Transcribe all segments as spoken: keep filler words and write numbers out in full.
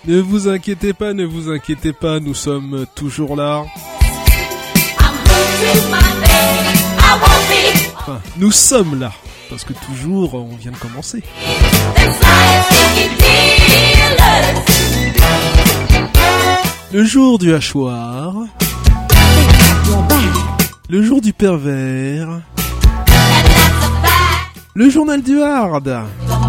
Ne vous inquiétez pas, ne vous inquiétez pas, nous sommes toujours là. Enfin, nous sommes là, parce que toujours, on vient de commencer. Le jour du hachoir, le jour du pervers, le journal du hard.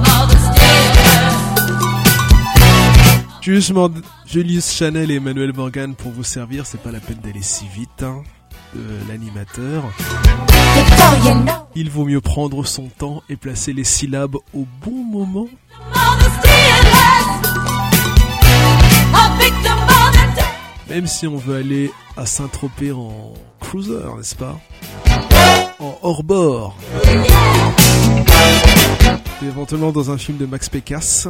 Justement, Julius Chanel et Emmanuel Morgan pour vous servir, c'est pas la peine d'aller si vite, hein, de l'animateur. Il vaut mieux prendre son temps et placer les syllabes au bon moment. Même si on veut aller à Saint-Tropez en cruiser, n'est-ce pas? En hors-bord. Éventuellement dans un film de Max Pécasse.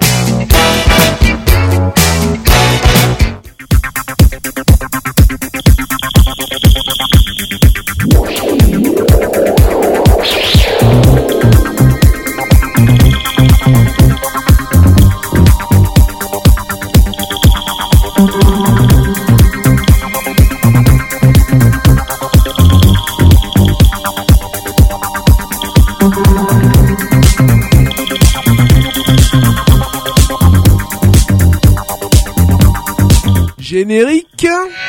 Générique.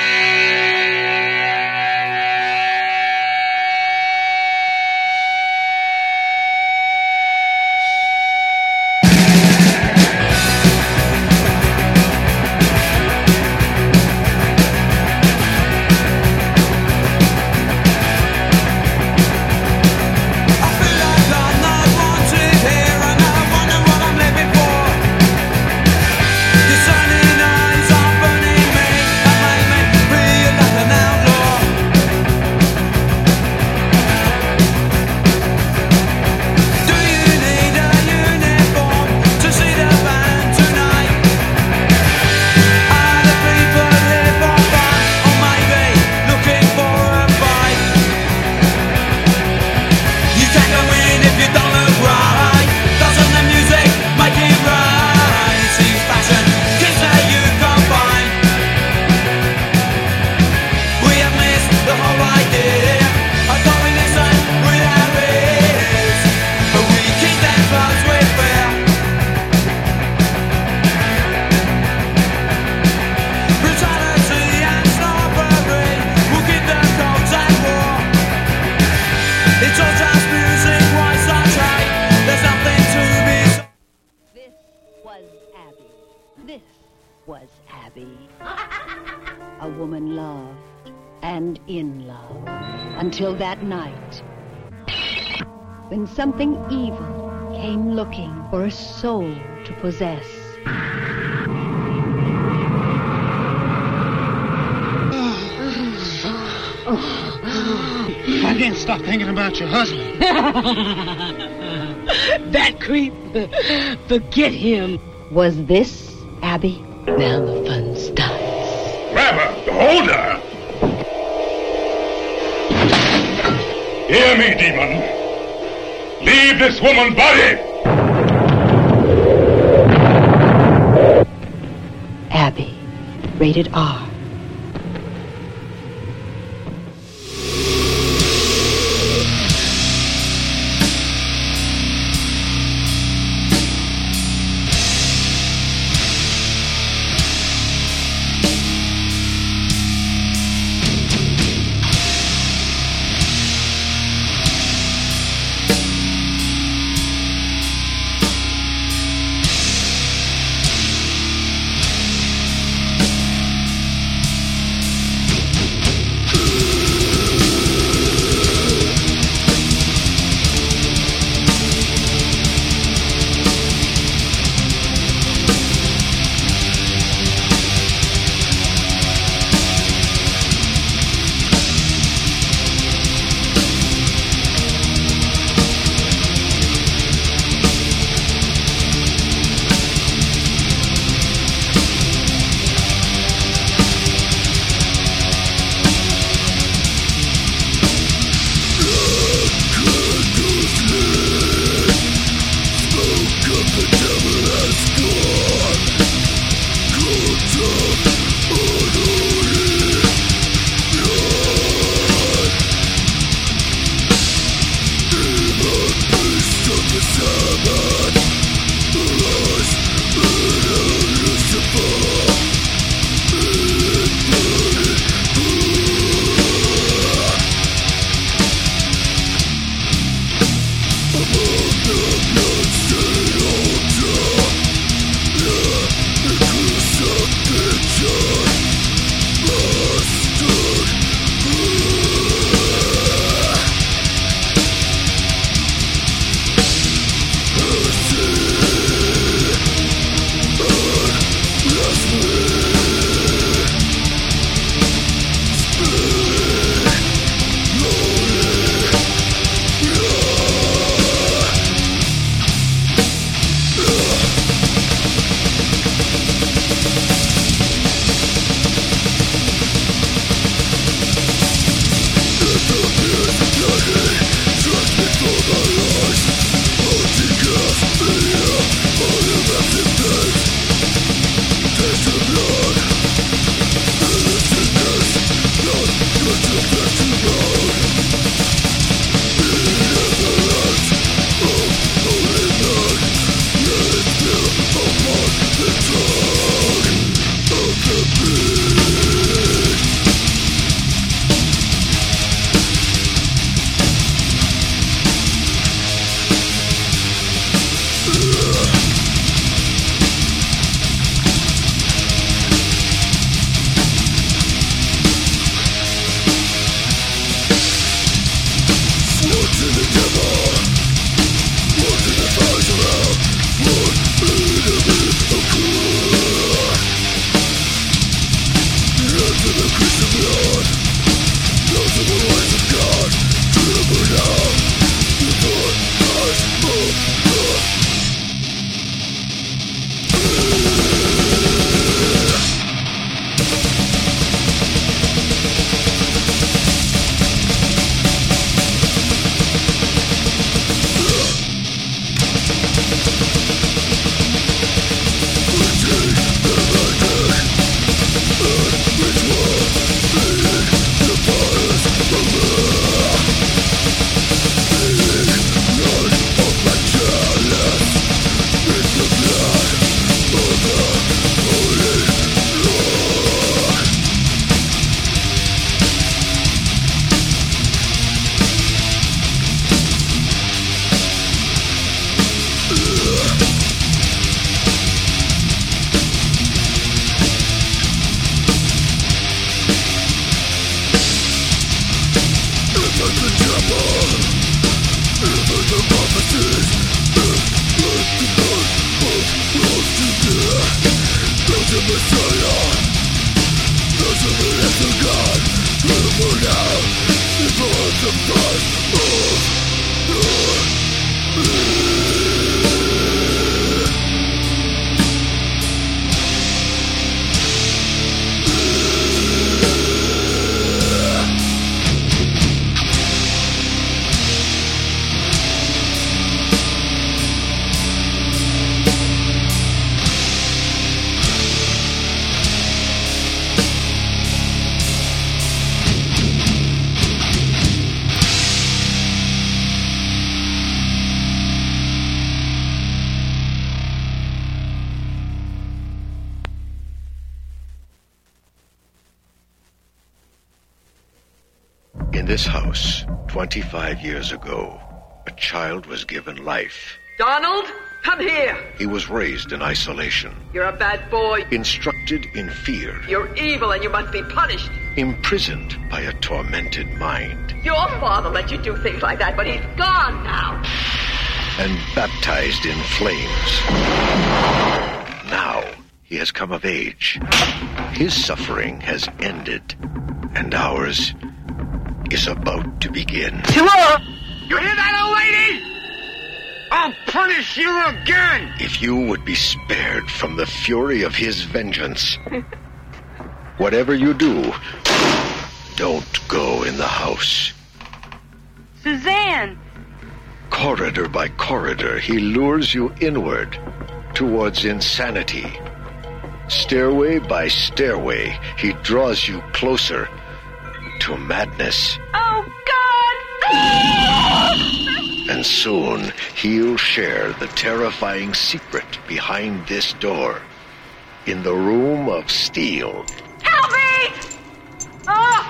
Until that night, when something evil came looking for a soul to possess. I can't stop thinking about your husband. That creep, forget him. Was this Abby? Now the fun starts. Grab her, hold her. Hear me, demon. Leave this woman's body! Abby, rated R. In this house, twenty-five years ago, a child was given life. Donald, come here. He was raised in isolation. You're a bad boy. Instructed in fear. You're evil and you must be punished. Imprisoned by a tormented mind. Your father let you do things like that, but he's gone now. And baptized in flames. Now he has come of age. His suffering has ended, and ours is about to begin. You hear that, old lady? I'll punish you again! If you would be spared from the fury of his vengeance, whatever you do, don't go in the house. Suzanne! Corridor by corridor, he lures you inward, towards insanity. Stairway by stairway, he draws you closer to madness. Oh, God! And soon, he'll share the terrifying secret behind this door. In the room of steel. Help me! Oh!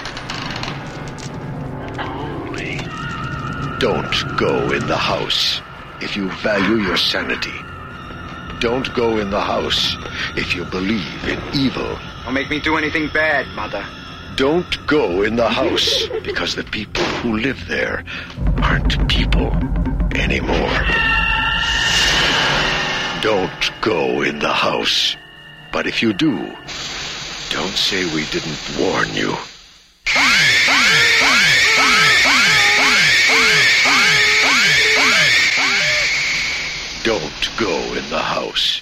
Don't go in the house if you value your sanity. Don't go in the house if you believe in evil. Don't make me do anything bad, Mother. Don't go in the house because the people who live there aren't people anymore. Don't go in the house. But if you do, don't say we didn't warn you. Don't go in the house.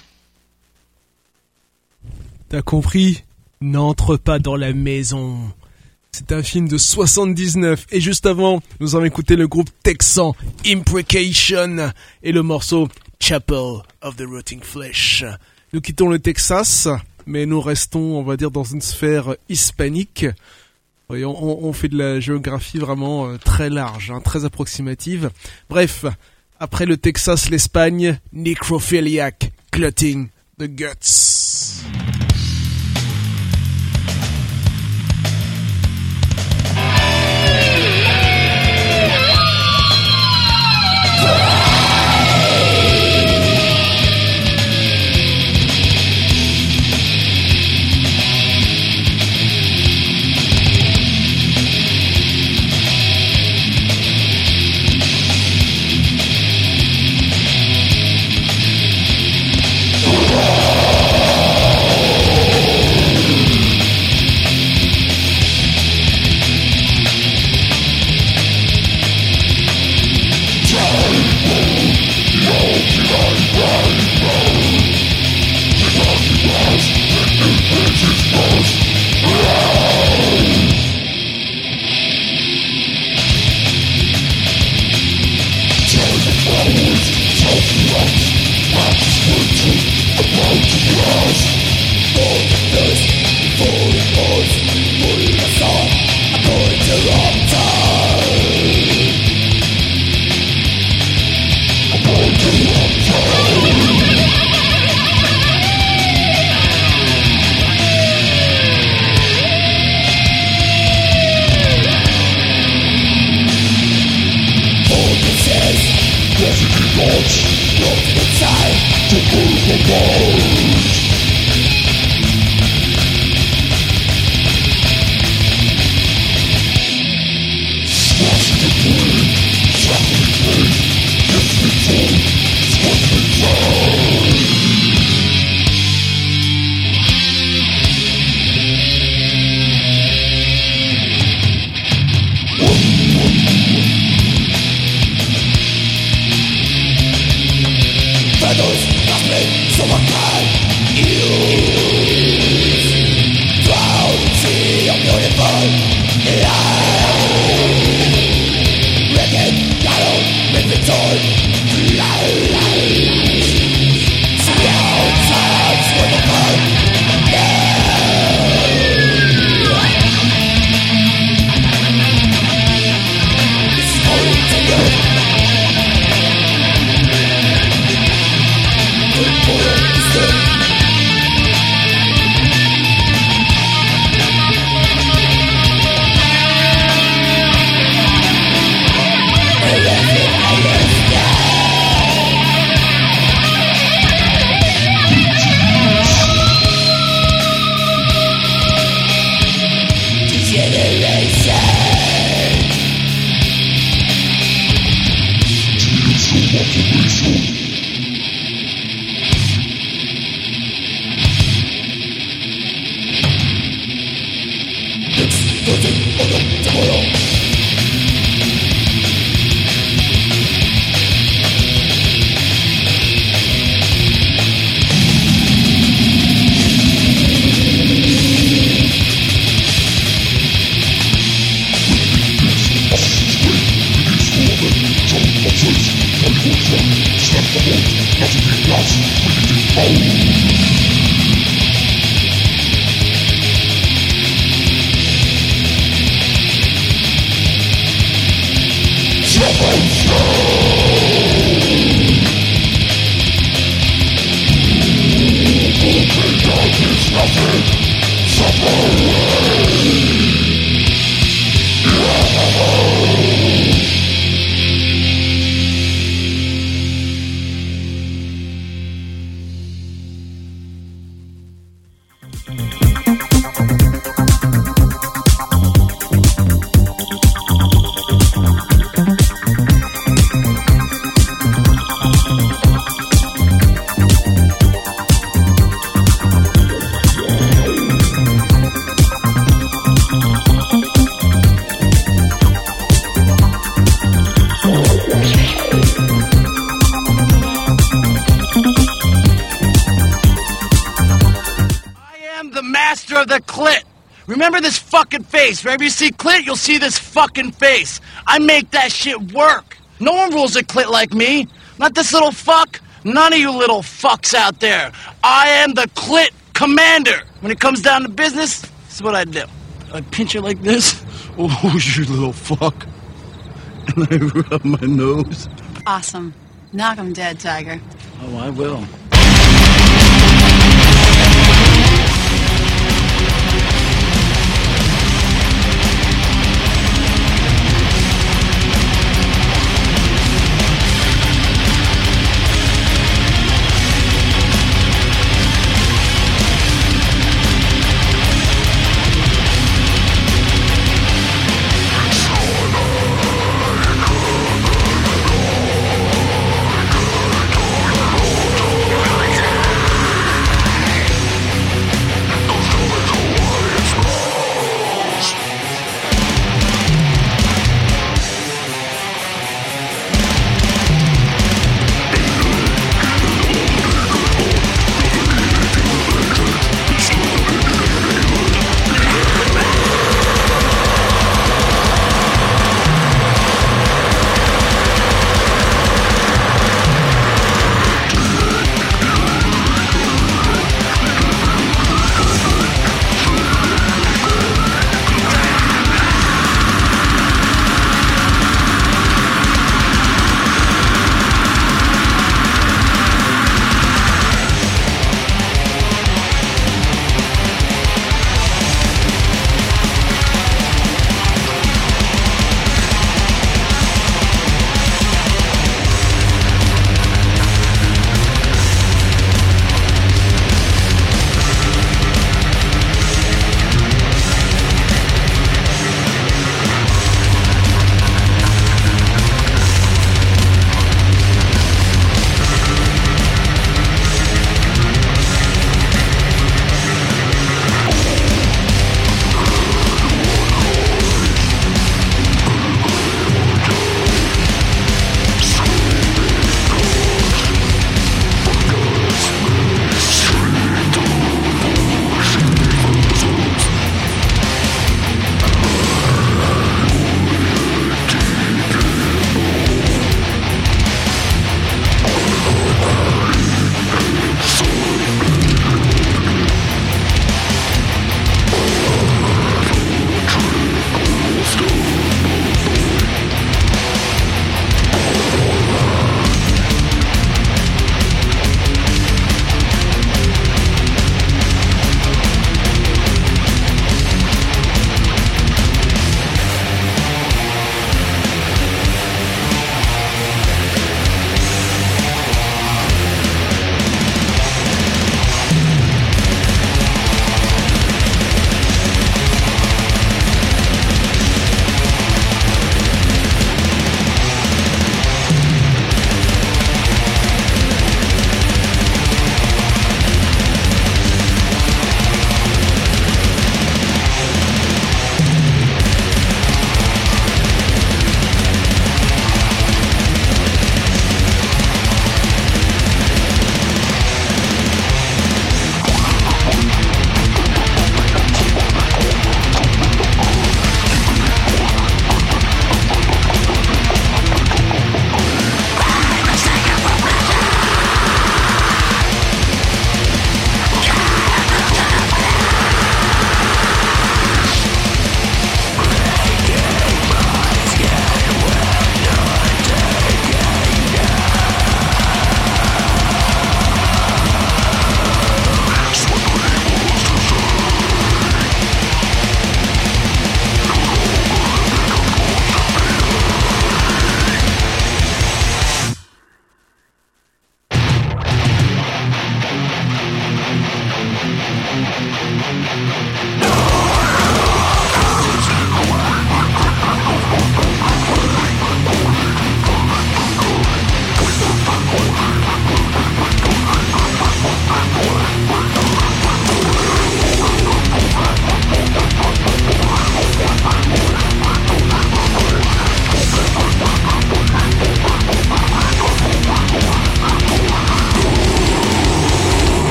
T'as compris? N'entre pas dans la maison. C'est un film de soixante-dix-neuf. Et juste avant, nous avons écouté le groupe texan Imprecation et le morceau Chapel of the Rotting Flesh. Nous quittons le Texas, mais nous restons, on va dire, dans une sphère hispanique. Oui, on, on fait de la géographie vraiment euh, très large, hein, très approximative. Bref, après le Texas, l'Espagne, Necrophiliac, Glutting the Guts. Snap the bolt, nothing lasts, we can Of the clit. Remember this fucking face. Wherever you see clit, you'll see this fucking face. I make that shit work. No one rules a clit like me. Not this little fuck. None of you little fucks out there. I am the clit commander. When it comes down to business, this is what I do. I pinch it like this. Oh, you little fuck. And I rub my nose. Awesome. Knock him dead, Tiger. Oh, I will. Come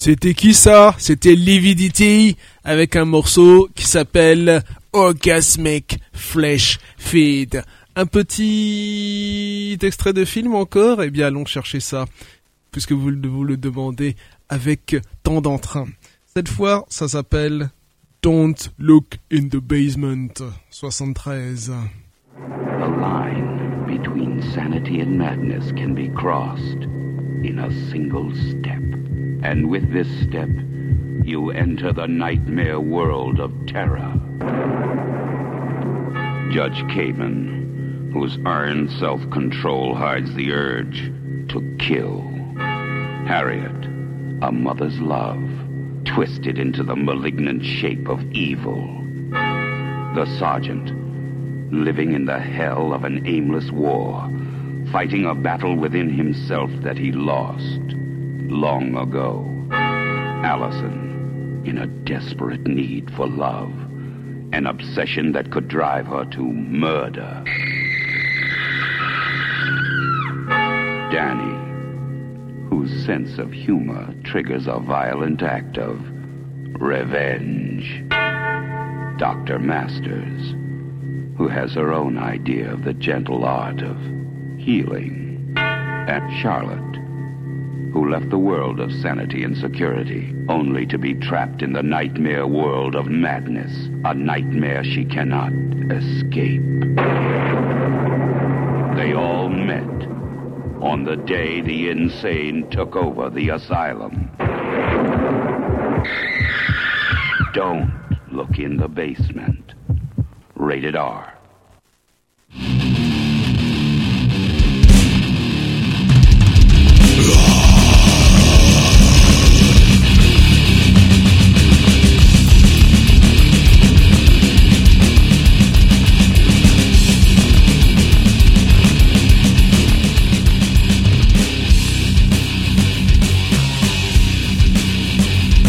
C'était qui ça? C'était Lividity avec un morceau qui s'appelle Orgasmic Flesh Feed. Un petit extrait de film encore? Eh bien, allons chercher ça, puisque vous vous le demandez avec tant d'entrain. Cette fois, ça s'appelle Don't Look in the Basement, soixante-treize. The line between sanity and madness can be crossed in a single step. And with this step, you enter the nightmare world of terror. Judge Kamen, whose iron self-control hides the urge to kill. Harriet, a mother's love, twisted into the malignant shape of evil. The sergeant, living in the hell of an aimless war, fighting a battle within himself that he lost long ago. Allison, in a desperate need for love, an obsession that could drive her to murder. Danny, whose sense of humor triggers a violent act of revenge. Doctor Masters, who has her own idea of the gentle art of healing. And Charlotte, who left the world of sanity and security, only to be trapped in the nightmare world of madness, a nightmare she cannot escape. They all met on the day the insane took over the asylum. Don't look in the basement. Rated R.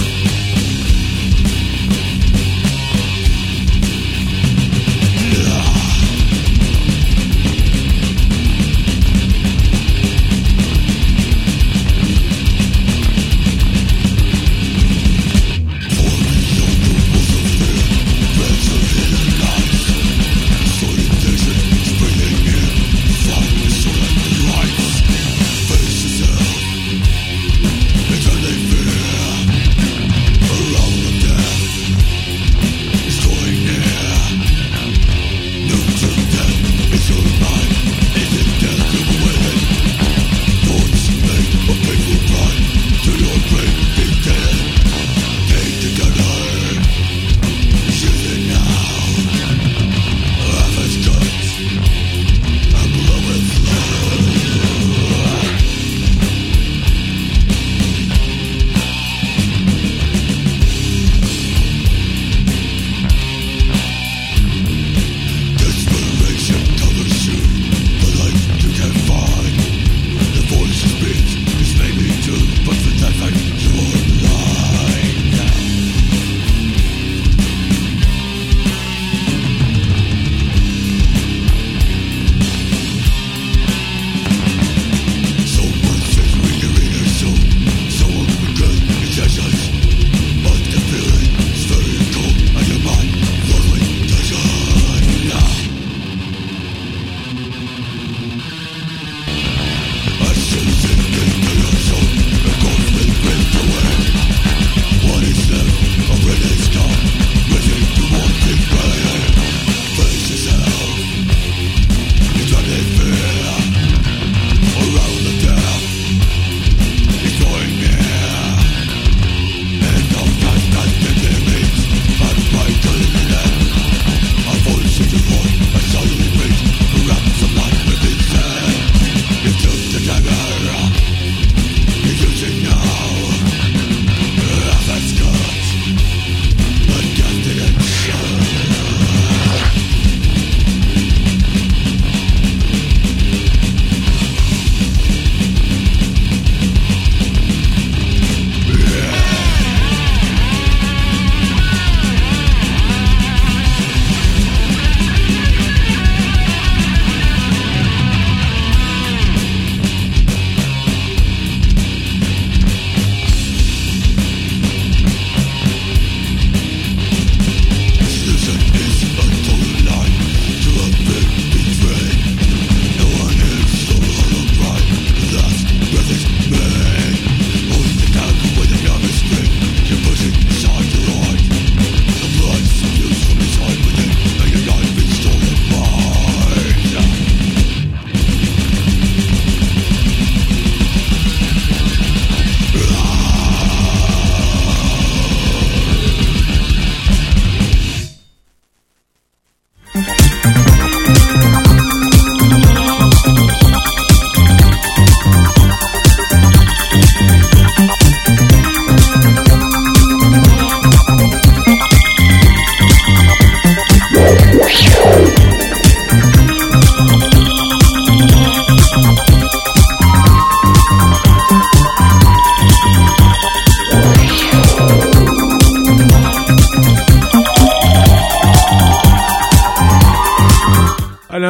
Yeah.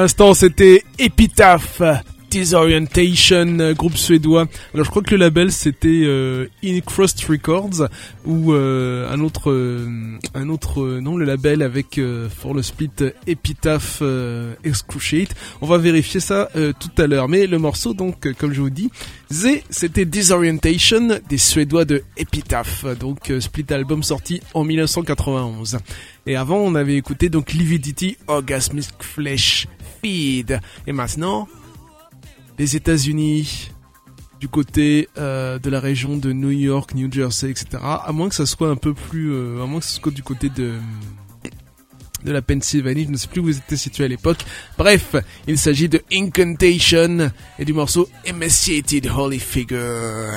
l'instant, c'était Epitaph, Disorientation, groupe suédois. Alors je crois que le label c'était euh, Incrust Records ou euh, un autre, euh, un autre euh, non le label avec euh, for le split Epitaph euh, Excruciate. On va vérifier ça euh, tout à l'heure. Mais le morceau donc euh, comme je vous dis, Z c'était Disorientation des Suédois de Epitaph. Donc euh, split album sorti en dix-neuf cent quatre-vingt-onze. Et avant on avait écouté donc Lividity Orgasmic Flesh Feed. Et maintenant les États-Unis, du côté euh, de la région de New York, New Jersey, et cetera. À moins que ça soit un peu plus, euh, à moins que ce soit du côté de de la Pennsylvanie, je ne sais plus où vous étiez situé à l'époque. Bref, il s'agit de Incantation et du morceau Emaciated Holy Figure.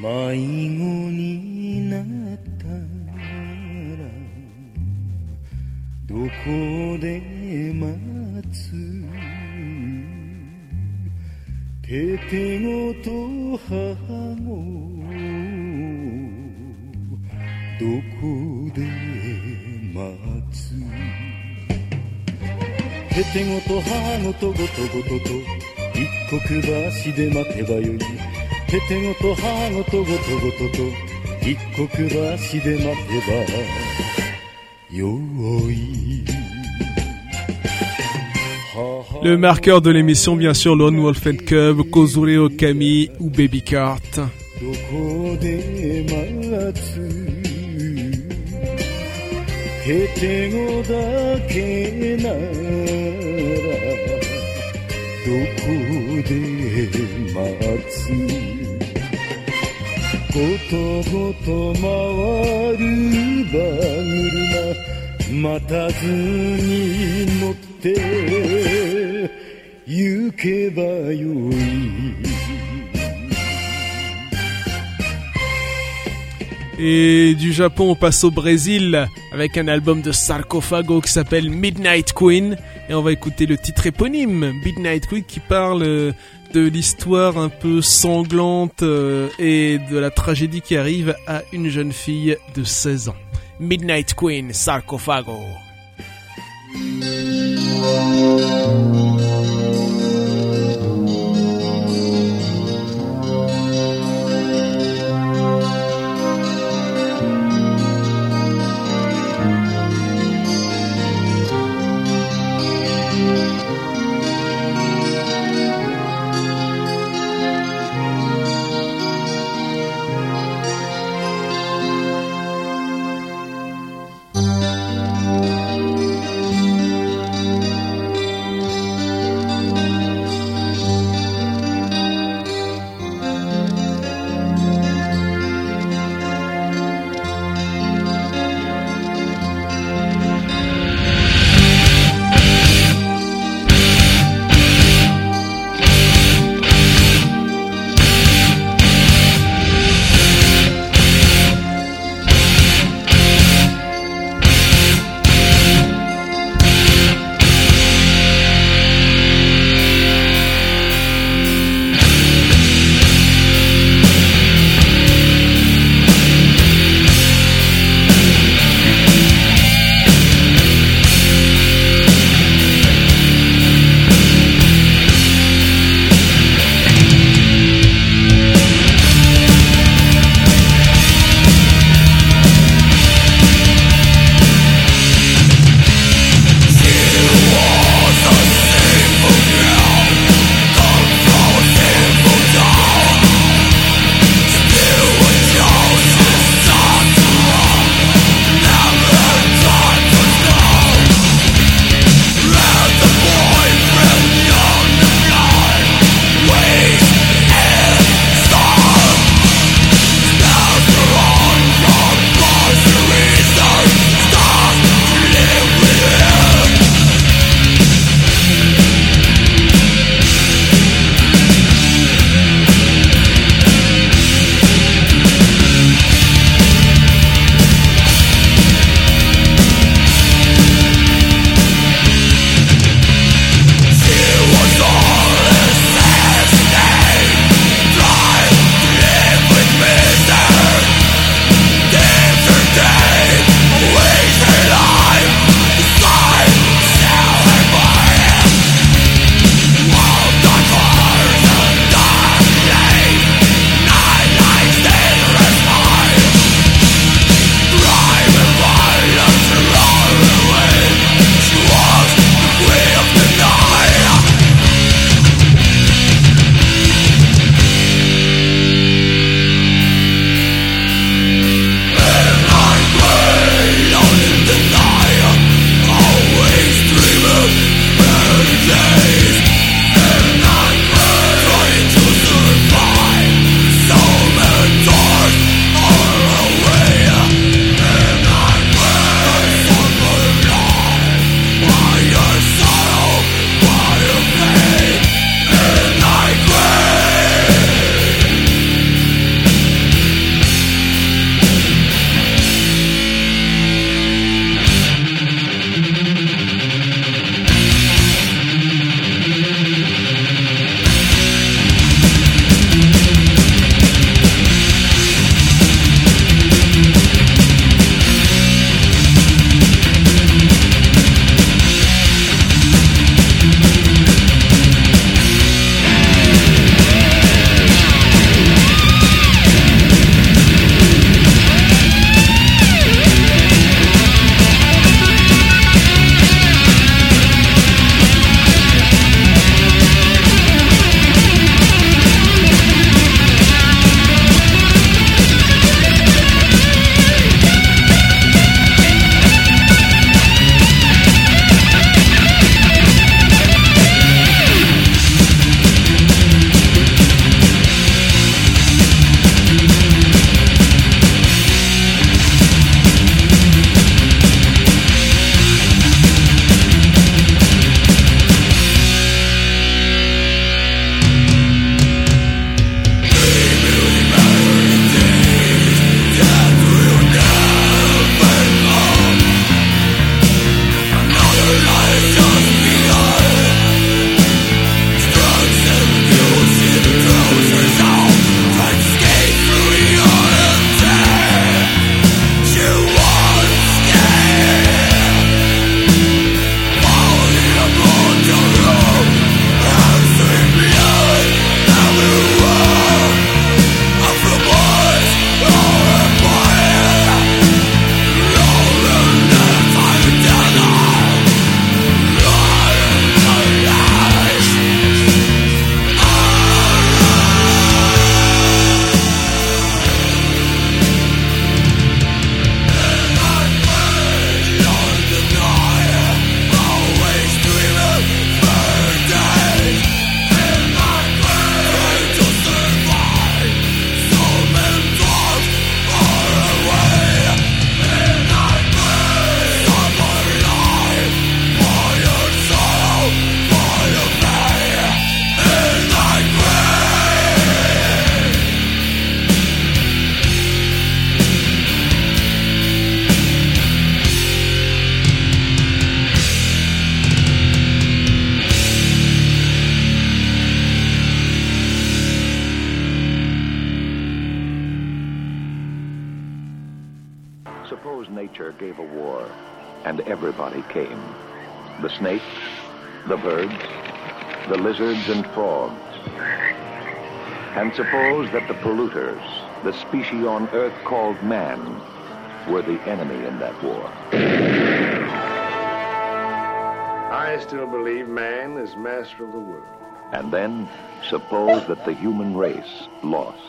迷子になったらどこで待つテテゴと母子どこで待つテテゴと母子とごとごとと一国橋で待てばよいテテゴと母子とごとごとと一国橋で待てばよい Le marqueur de l'émission, bien sûr, Lone Wolf and Cub, Kozure Okami ou Baby Cart. Et du Japon, on passe au Brésil avec un album de Sarcophago qui s'appelle Midnight Queen. Et on va écouter le titre éponyme, Midnight Queen, qui parle de l'histoire un peu sanglante et de la tragédie qui arrive à une jeune fille de seize ans. Midnight Queen, Sarcophago. nature gave a war, and everybody came. The snakes, the birds, the lizards and frogs. And suppose that the polluters, the species on Earth called man, were the enemy in that war. I still believe man is master of the world. And then, suppose that the human race lost.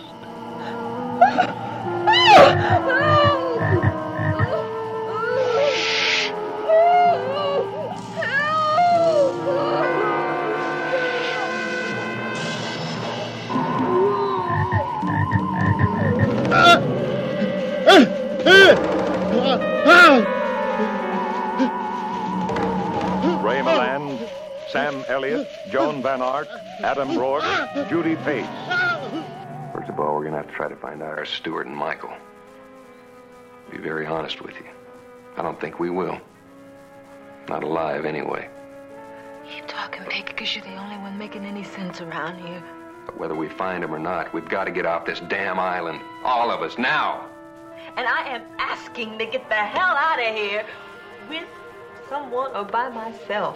Ray Milland, Sam Elliott, Joan Van Ark, Adam Rourke, Judy Pace. First of all, we're going to have to try to find out our Stuart and Michael. To be very honest with you, I don't think we will. Not alive, anyway. Keep talking, Peggy, because you're the only one making any sense around here. But whether we find them or not, we've got to get off this damn island. All of us, now. And I am asking to get the hell out of here with someone or by myself.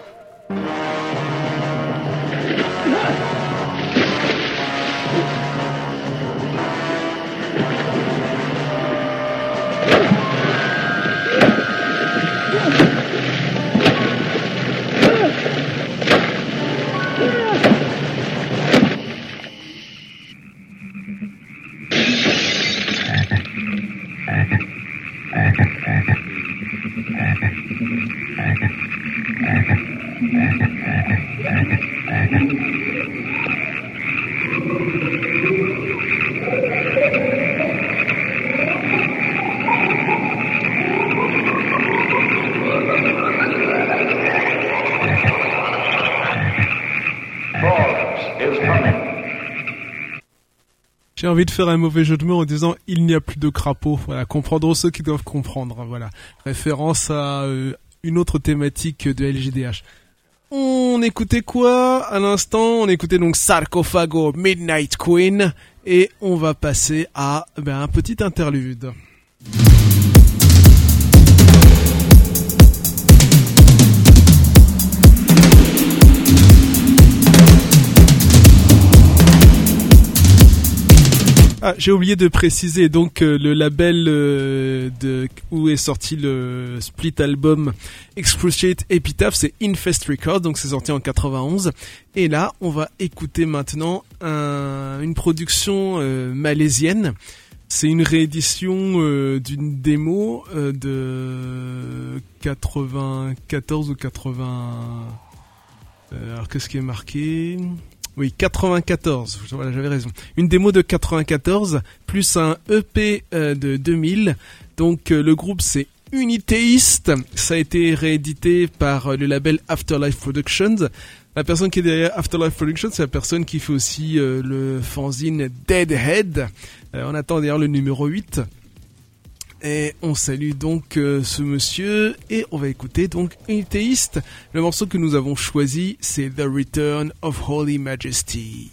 J'ai envie de faire un mauvais jeu de mots en disant il n'y a plus de crapauds. Voilà, comprendront ceux qui doivent comprendre. Voilà, référence à euh, une autre thématique de L G D H. On écoutait quoi à l'instant? On écoutait donc Sarcophago, Midnight Queen, et on va passer à ben, un petit interlude. Ah, j'ai oublié de préciser donc euh, le label euh, de où est sorti le split album Excruciate Epitaph, c'est Infest Records, donc c'est sorti en quatre-vingt-onze. Et là, on va écouter maintenant un, une production euh, malaisienne. C'est une réédition euh, d'une démo euh, de quatre-vingt-quatorze ou quatre-vingts. Euh, alors qu'est-ce qui est marqué? Oui, quatre-vingt-quatorze, voilà, j'avais raison. Une démo de quatre-vingt-quatorze, plus un E P euh, de deux mille. Donc euh, le groupe c'est Unitheist. Ça a été réédité par euh, le label Afterlife Productions. La personne qui est derrière Afterlife Productions, c'est la personne qui fait aussi euh, le fanzine Deadhead. Euh, on attend d'ailleurs le numéro huit. Et on salue donc euh, ce monsieur et on va écouter donc Unitheist. Le morceau que nous avons choisi, c'est The Return of Holy Majesty.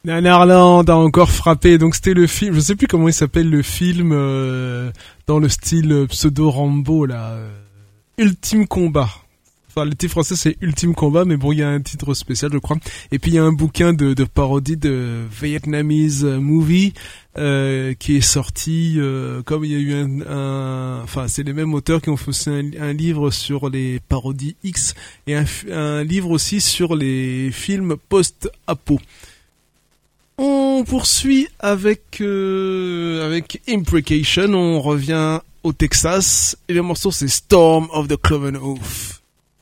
Nanarland a encore frappé. Donc c'était le film, je sais plus comment il s'appelle le film euh, dans le style pseudo Rambo là, euh, Ultime Combat. Enfin, le titre français c'est Ultime Combat, mais bon, il y a un titre spécial, je crois. Et puis il y a un bouquin de, de parodie de Vietnamese Movie euh, qui est sorti. Euh, comme il y a eu un, un, enfin, c'est les mêmes auteurs qui ont fait aussi un, un livre sur les parodies X et un, un livre aussi sur les films post-apo. On poursuit avec euh, avec Imprecation. On revient au Texas et le morceau c'est Storm of the Cloven Hoof.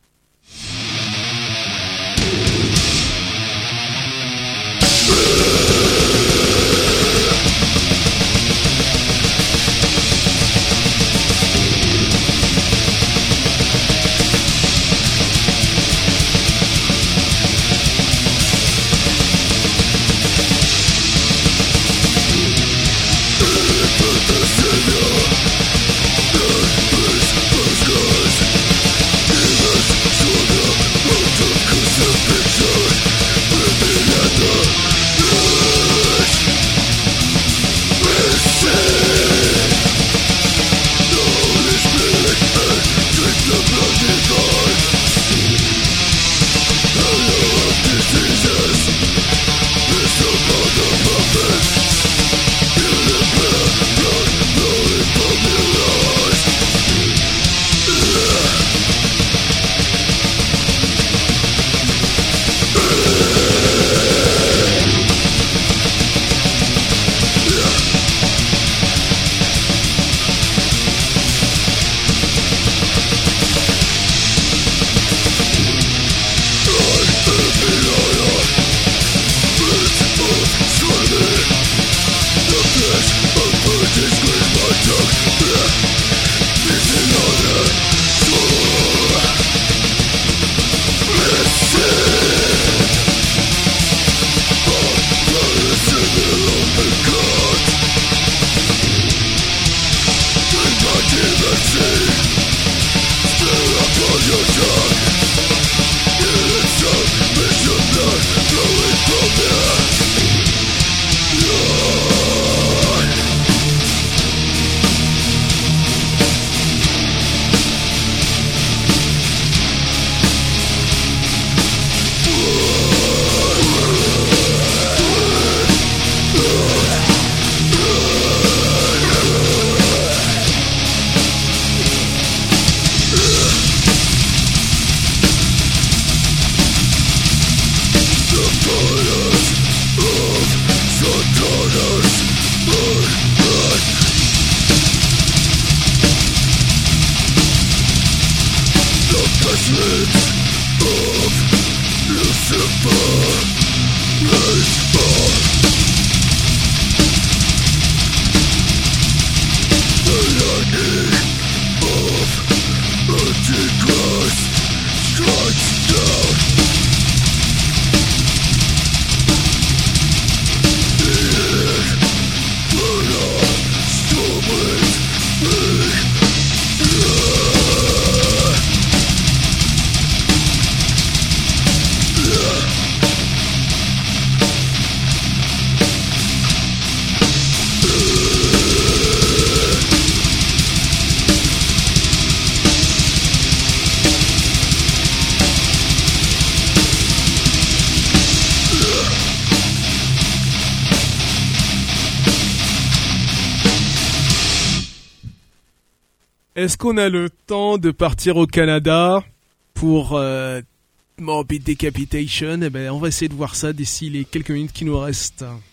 Est-ce qu'on a le temps de partir au Canada pour euh, Morbid Decapitation? Eh ben, on va essayer de voir ça d'ici les quelques minutes qui nous restent.